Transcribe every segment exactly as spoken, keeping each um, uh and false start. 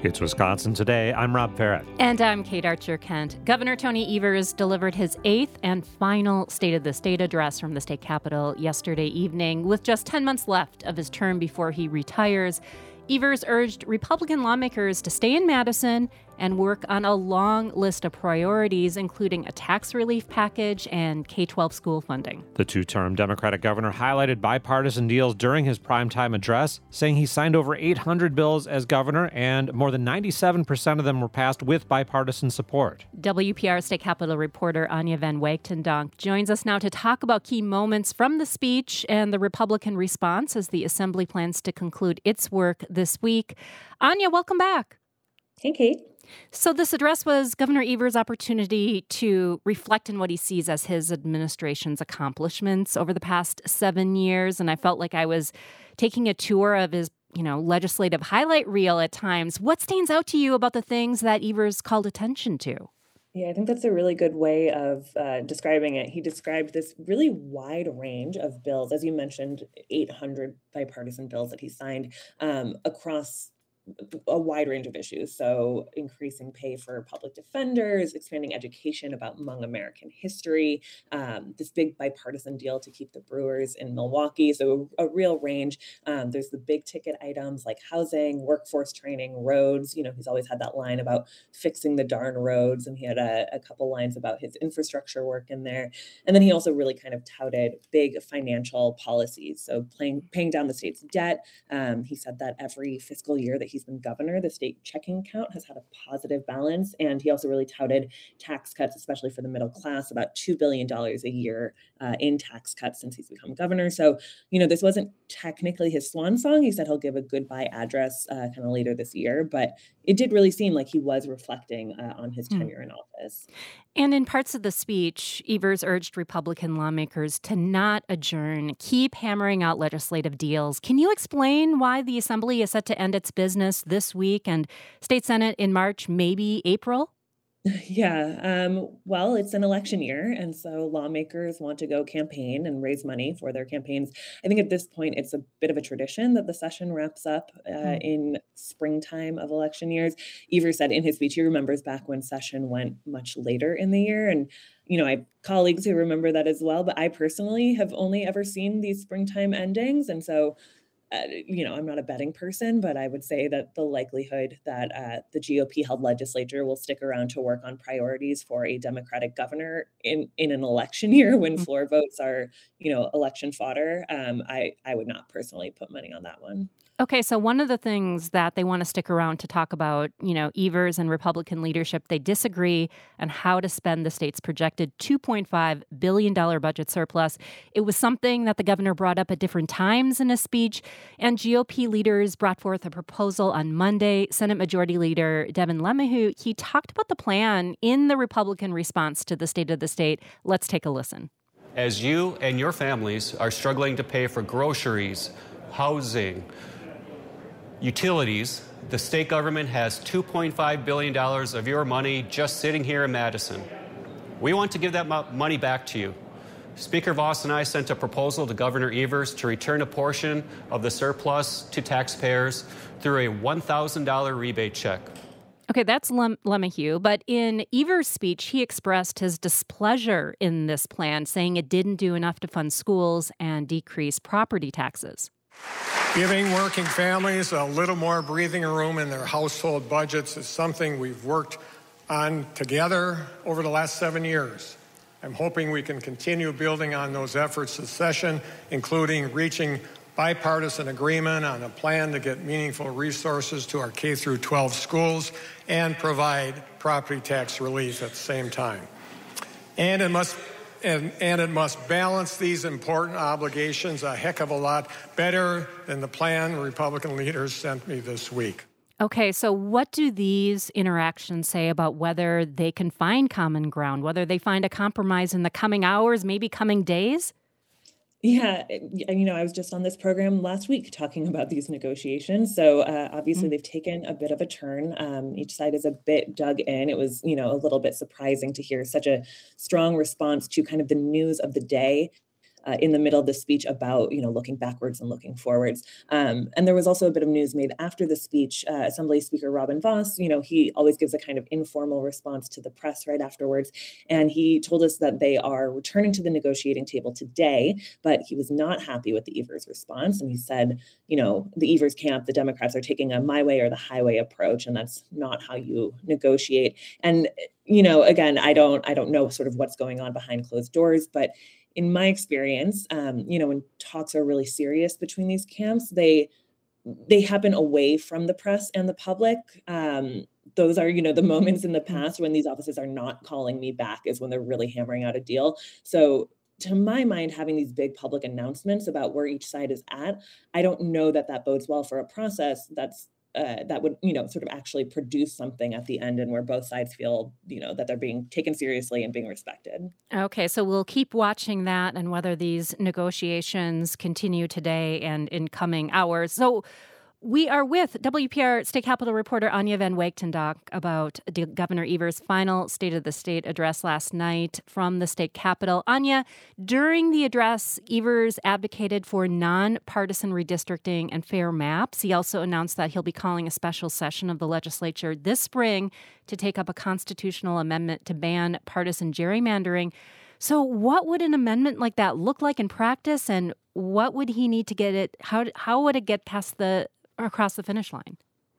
It's Wisconsin Today. I'm Rob Farrett. And I'm Kate Archer-Kent. Governor Tony Evers delivered his eighth and final State of the State address from the state capitol yesterday evening. With just ten months left of his term before he retires, Evers urged Republican lawmakers to stay in Madison and work on a long list of priorities, including a tax relief package and K twelve school funding. The two-term Democratic governor highlighted bipartisan deals during his primetime address, saying he signed over eight hundred bills as governor, and more than ninety-seven percent of them were passed with bipartisan support. W P R State Capitol reporter Anya Van Wagtendonk joins us now to talk about key moments from the speech and the Republican response as the Assembly plans to conclude its work this week. Anya, welcome back. Hey, Kate. So this address was Governor Evers' opportunity to reflect on what he sees as his administration's accomplishments over the past seven years. And I felt like I was taking a tour of his, you know, legislative highlight reel at times. What stands out to you about the things that Evers called attention to? Yeah, I think that's a really good way of uh, describing it. He described this really wide range of bills, as you mentioned, eight hundred bipartisan bills that he signed um, across a wide range of issues. So increasing pay for public defenders, expanding education about Hmong American history, um, this big bipartisan deal to keep the Brewers in Milwaukee. So a, a real range. Um, there's the big ticket items like housing, workforce training, roads. You know, he's always had that line about fixing the darn roads. And he had a, a couple lines about his infrastructure work in there. And then he also really kind of touted big financial policies. So paying, paying down the state's debt. Um, he said that every fiscal year that he's been governor, the state checking account has had a positive balance. And he also really touted tax cuts, especially for the middle class, about two billion dollars a year uh, in tax cuts since he's become governor. So, you know, this wasn't technically his swan song. He said he'll give a goodbye address uh, kind of later this year, but it did really seem like he was reflecting uh, on his tenure mm. in office. And in parts of the speech, Evers urged Republican lawmakers to not adjourn, keep hammering out legislative deals. Can you explain why the Assembly is set to end its business this week and State Senate in March, maybe April? Yeah, um, well, it's an election year, and so lawmakers want to go campaign and raise money for their campaigns. I think at this point, it's a bit of a tradition that the session wraps up uh, mm. in springtime of election years. Evers said in his speech, he remembers back when session went much later in the year, and you know, I have colleagues who remember that as well, but I personally have only ever seen these springtime endings, and so Uh, you know, I'm not a betting person, but I would say that the likelihood that uh, the G O P-held legislature will stick around to work on priorities for a Democratic governor in, in an election year when mm-hmm. floor votes are, you know, election fodder, um, I, I would not personally put money on that one. Okay, so one of the things that they want to stick around to talk about, you know, Evers and Republican leadership, they disagree on how to spend the state's projected two point five billion dollars budget surplus. It was something that the governor brought up at different times in his speech, and G O P leaders brought forth a proposal on Monday. Senate Majority Leader Devin LeMahieu, he talked about the plan in the Republican response to the State of the State. Let's take a listen. As you and your families are struggling to pay for groceries, housing, utilities, the state government has two point five billion dollars of your money just sitting here in Madison. We want to give that mo- money back to you. Speaker Vos and I sent a proposal to Governor Evers to return a portion of the surplus to taxpayers through a one thousand dollars rebate check. Okay, that's Lem- LeMahieu, but in Evers' speech, he expressed his displeasure in this plan, saying it didn't do enough to fund schools and decrease property taxes. Giving working families a little more breathing room in their household budgets is something we've worked on together over the last seven years. I'm hoping we can continue building on those efforts this session, including reaching bipartisan agreement on a plan to get meaningful resources to our K through twelve schools and provide property tax relief at the same time. And it must And, and it must balance these important obligations a heck of a lot better than the plan Republican leaders sent me this week. Okay, so what do these interactions say about whether they can find common ground, whether they find a compromise in the coming hours, maybe coming days? Yeah, you know, I was just on this program last week talking about these negotiations. So uh, obviously, mm-hmm. they've taken a bit of a turn. Um, each side is a bit dug in. It was, you know, a little bit surprising to hear such a strong response to kind of the news of the day. uh, in the middle of the speech about, you know, looking backwards and looking forwards. Um, and there was also a bit of news made after the speech. Uh, Assembly Speaker Robin Vos, you know, he always gives a kind of informal response to the press right afterwards. And he told us that they are returning to the negotiating table today, but he was not happy with the Evers response. And he said, you know, the Evers camp, the Democrats are taking a my way or the highway approach, and that's not how you negotiate. And, you know, again, I don't, I don't know sort of what's going on behind closed doors, but in my experience, um, you know, when talks are really serious between these camps, they they happen away from the press and the public. Um, those are, you know, the moments in the past when these offices are not calling me back is when they're really hammering out a deal. So to my mind, having these big public announcements about where each side is at, I don't know that that bodes well for a process that's Uh, that would, you know, sort of actually produce something at the end and where both sides feel, you know, that they're being taken seriously and being respected. Okay, so we'll keep watching that and whether these negotiations continue today and in coming hours. So we are with W P R State Capitol reporter Anya Van Wijk to talk about D- Governor Evers' final State of the State address last night from the state capitol. Anya, during the address, Evers advocated for nonpartisan redistricting and fair maps. He also announced that he'll be calling a special session of the legislature this spring to take up a constitutional amendment to ban partisan gerrymandering. So what would an amendment like that look like in practice, and what would he need to get it, how, how would it get past the across the finish line?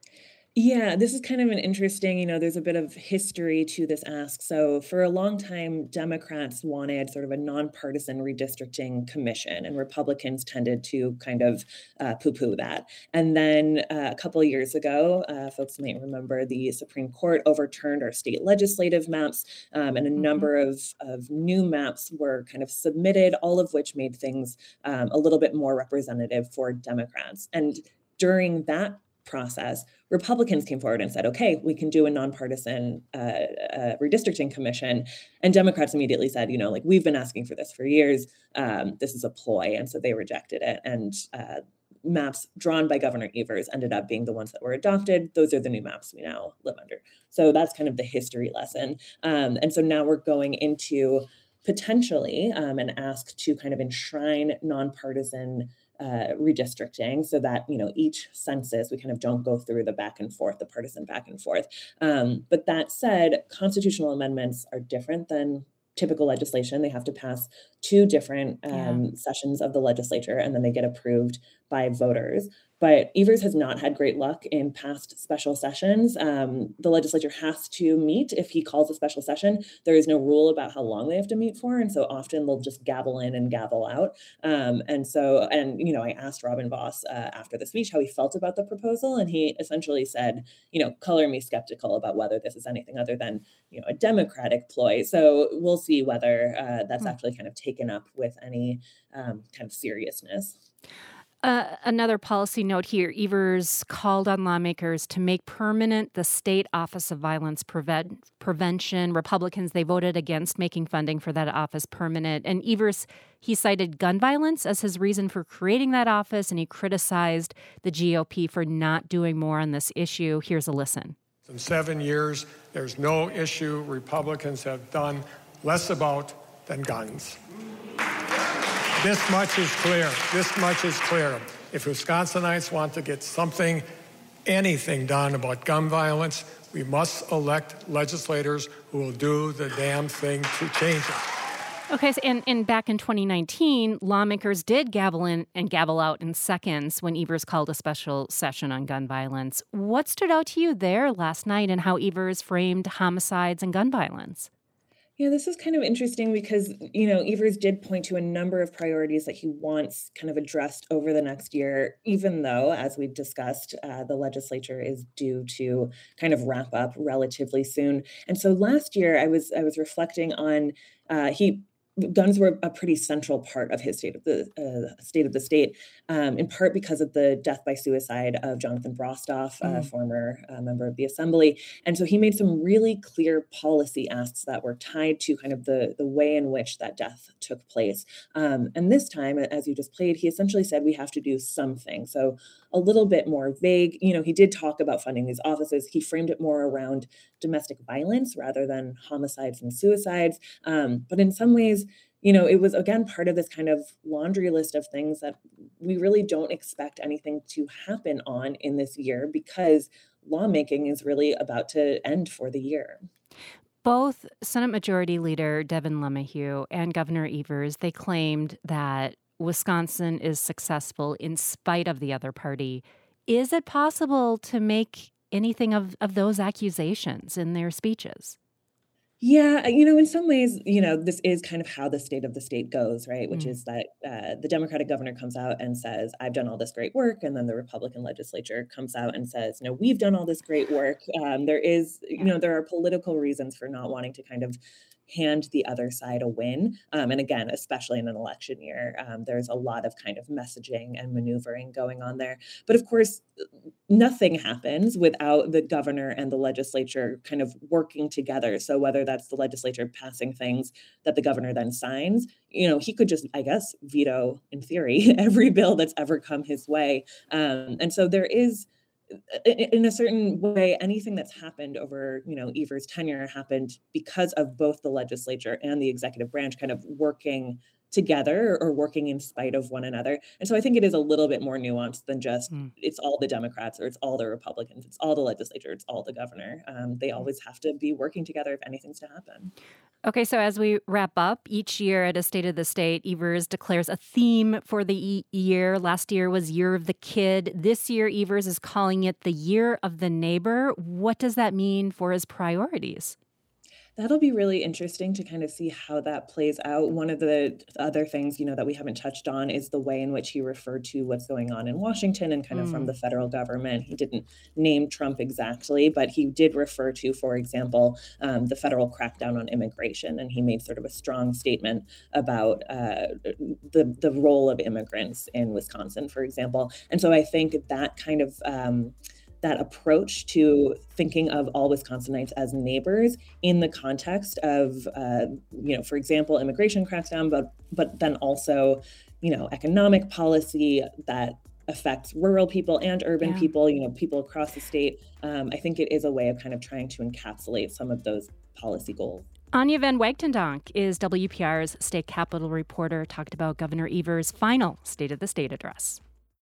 Yeah, this is kind of an interesting, you know, there's a bit of history to this ask. So for a long time, Democrats wanted sort of a nonpartisan redistricting commission, and Republicans tended to kind of uh, poo-poo that. And then uh, a couple of years ago, uh, folks might remember the Supreme Court overturned our state legislative maps, um, and a mm-hmm. number of, of new maps were kind of submitted, all of which made things um, a little bit more representative for Democrats. And during that process, Republicans came forward and said, okay, we can do a nonpartisan uh, uh, redistricting commission. And Democrats immediately said, you know, like, we've been asking for this for years. Um, this is a ploy. And so they rejected it. And uh, maps drawn by Governor Evers ended up being the ones that were adopted. Those are the new maps we now live under. So that's kind of the history lesson. Um, and so now we're going into potentially um, an ask to kind of enshrine nonpartisan Uh, redistricting so that, you know, each census, we kind of don't go through the back and forth, the partisan back and forth. Um, but that said, constitutional amendments are different than typical legislation. They have to pass two different um, yeah. sessions of the legislature, and then they get approved by voters. But Evers has not had great luck in past special sessions. Um, the legislature has to meet if he calls a special session. There is no rule about how long they have to meet for. And so often they'll just gavel in and gavel out. Um, and so, and, you know, I asked Robin Vos uh, after the speech how he felt about the proposal. And he essentially said, you know, color me skeptical about whether this is anything other than, you know, a Democratic ploy. So we'll see whether uh, that's hmm. actually kind of taken up with any um, kind of seriousness. Uh, another policy note here, Evers called on lawmakers to make permanent the State Office of Violence Prevent- Prevention. Republicans, they voted against making funding for that office permanent. And Evers, he cited gun violence as his reason for creating that office, and he criticized the G O P for not doing more on this issue. Here's a listen. In seven years, there's no issue Republicans have done less about than guns. This much is clear. This much is clear. If Wisconsinites want to get something, anything done about gun violence, we must elect legislators who will do the damn thing to change it. Okay, so and, and back in twenty nineteen, lawmakers did gavel in and gavel out in seconds when Evers called a special session on gun violence. What stood out to you there last night, and how Evers framed homicides and gun violence? Yeah, this is kind of interesting because, you know, Evers did point to a number of priorities that he wants kind of addressed over the next year, even though, as we've discussed, uh, the legislature is due to kind of wrap up relatively soon. And so last year I was I was reflecting on uh, he. Guns were a pretty central part of his state of the uh, state of the state, um, in part because of the death by suicide of Jonathan Brostoff, mm. a former uh, member of the Assembly. And so he made some really clear policy asks that were tied to kind of the, the way in which that death took place. Um, and this time, as you just played, he essentially said we have to do something. So a little bit more vague. You know, he did talk about funding these offices. He framed it more around domestic violence rather than homicides and suicides. Um, but in some ways, you know, it was, again, part of this kind of laundry list of things that we really don't expect anything to happen on in this year because lawmaking is really about to end for the year. Both Senate Majority Leader Devin LeMahieu and Governor Evers, they claimed that Wisconsin is successful in spite of the other party. Is it possible to make anything of, of those accusations in their speeches? Yeah, you know, in some ways, you know, this is kind of how the state of the state goes, right? Which Mm. is that uh, the Democratic governor comes out and says, I've done all this great work. And then the Republican legislature comes out and says, no, we've done all this great work. Um, there is, you Yeah. know, there are political reasons for not wanting to kind of hand the other side a win. Um, and again, especially in an election year, um, there's a lot of kind of messaging and maneuvering going on there. But of course, nothing happens without the governor and the legislature kind of working together. So whether that's the legislature passing things that the governor then signs, you know, he could just, I guess, veto in theory every bill that's ever come his way. Um, and so there is, in a certain way, anything that's happened over, you know, Evers' tenure happened because of both the legislature and the executive branch kind of working together or working in spite of one another. And so I think it is a little bit more nuanced than just Mm. it's all the Democrats or it's all the Republicans, it's all the legislature, it's all the governor. Um, they always have to be working together if anything's to happen. Okay, so as we wrap up, each year at a State of the State, Evers declares a theme for the e- year. Last year was Year of the Kid. This year, Evers is calling it the Year of the Neighbor. What does that mean for his priorities? That'll be really interesting to kind of see how that plays out. One of the other things, you know, that we haven't touched on is the way in which he referred to what's going on in Washington and kind of from Mm. the federal government. He didn't name Trump exactly, but he did refer to, for example, um, the federal crackdown on immigration. And he made sort of a strong statement about uh, the, the role of immigrants in Wisconsin, for example. And so I think that kind of um, that approach to thinking of all Wisconsinites as neighbors in the context of, uh, you know, for example, immigration crackdown, but but then also, you know, economic policy that affects rural people and urban Yeah. people, you know, people across the state. Um, I think it is a way of kind of trying to encapsulate some of those policy goals. Anya Van Wagtendonk is W P R's state capitol reporter, talked about Governor Evers' final State of the State address.